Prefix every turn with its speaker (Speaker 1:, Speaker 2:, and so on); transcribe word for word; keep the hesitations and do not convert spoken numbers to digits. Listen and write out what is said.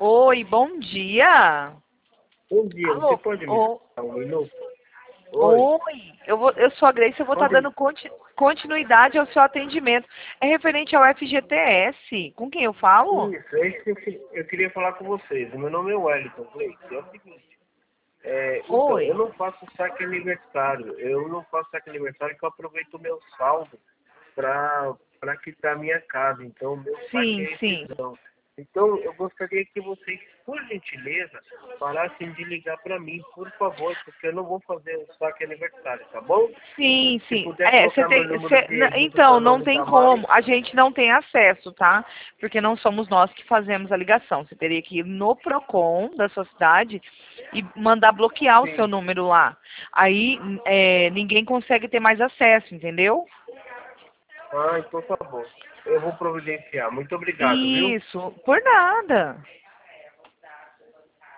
Speaker 1: Oi, bom dia.
Speaker 2: Bom dia, você
Speaker 1: Alô?
Speaker 2: pode me
Speaker 1: Ô-
Speaker 2: dar um minuto? Oi,
Speaker 1: Oi, eu, vou, eu sou a Grace, eu vou estar
Speaker 2: pode me...
Speaker 1: dando conti- continuidade ao seu atendimento. É referente ao F G T S. Com quem eu falo?
Speaker 2: Isso, é isso que eu, que- eu queria falar com vocês. O meu nome é Wellington, Gleice. É o seguinte, é, então, eu
Speaker 1: Oi.
Speaker 2: não faço saque aniversário. Eu não faço saque aniversário que eu aproveito o meu saldo para para quitar minha casa. Então, meu saque
Speaker 1: Sim,
Speaker 2: é
Speaker 1: sim.
Speaker 2: rescisão. Então, eu gostaria que vocês, por gentileza, parassem de ligar para mim, por favor, porque eu não vou fazer o saque aniversário, tá bom?
Speaker 1: Sim,
Speaker 2: Se
Speaker 1: sim.
Speaker 2: puder
Speaker 1: É, você
Speaker 2: colocar meu
Speaker 1: tem.
Speaker 2: número
Speaker 1: cê-
Speaker 2: de
Speaker 1: n-
Speaker 2: registro
Speaker 1: então,
Speaker 2: para
Speaker 1: não
Speaker 2: não
Speaker 1: tem
Speaker 2: ligar mais.
Speaker 1: como. A gente não tem acesso, tá? Porque não somos nós que fazemos a ligação. Você teria que ir no Procon da sua cidade e mandar bloquear o seu
Speaker 2: Sim.
Speaker 1: número lá. Aí é, ninguém consegue ter mais acesso, entendeu?
Speaker 2: Ah, então tá bom. Eu vou providenciar. Muito obrigado, viu?
Speaker 1: Isso, por nada.